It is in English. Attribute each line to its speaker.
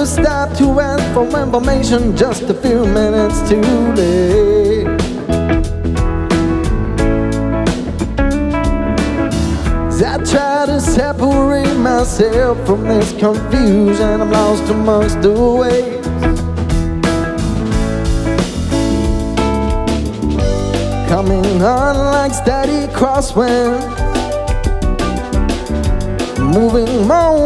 Speaker 1: stop to ask for information just a few minutes too late. As I try to separate myself from this confusion, I'm lost amongst the waves. Coming on like steady crosswinds, moving my